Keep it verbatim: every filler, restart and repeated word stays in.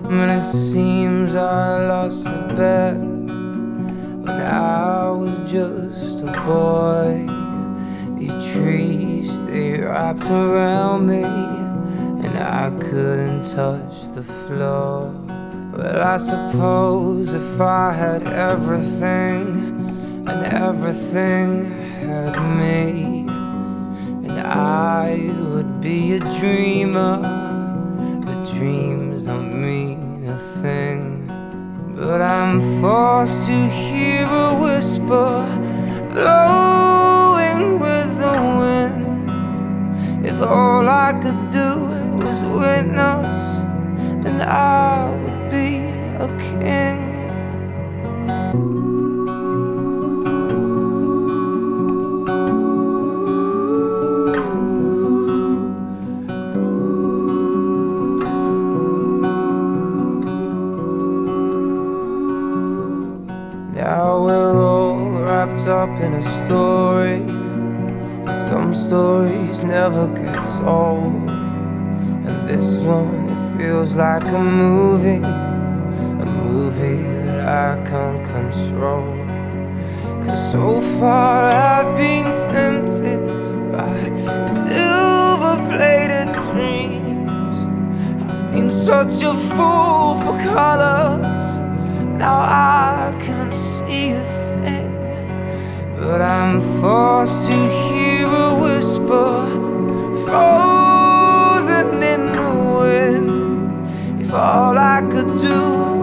When it seems I lost the bet when I was just a boy. These trees, they wrapped around me and I couldn't touch the floor. Well, I suppose if I had everything and everything had me, then I would be a dreamer. But dreams don't mean a thing. But I'm forced to hear a whisper blowing with the wind. If all I could do was witness, then I would be a king. Now we're all wrapped up in a story, and some stories never get told. And this one, it feels like a movie, a movie that I can't control. Cause so far I've been tempted by silver-plated dreams. I've been such a fool for colors, now I can't see a thing. But I'm forced to hear a whisper frozen in the wind. If all I could do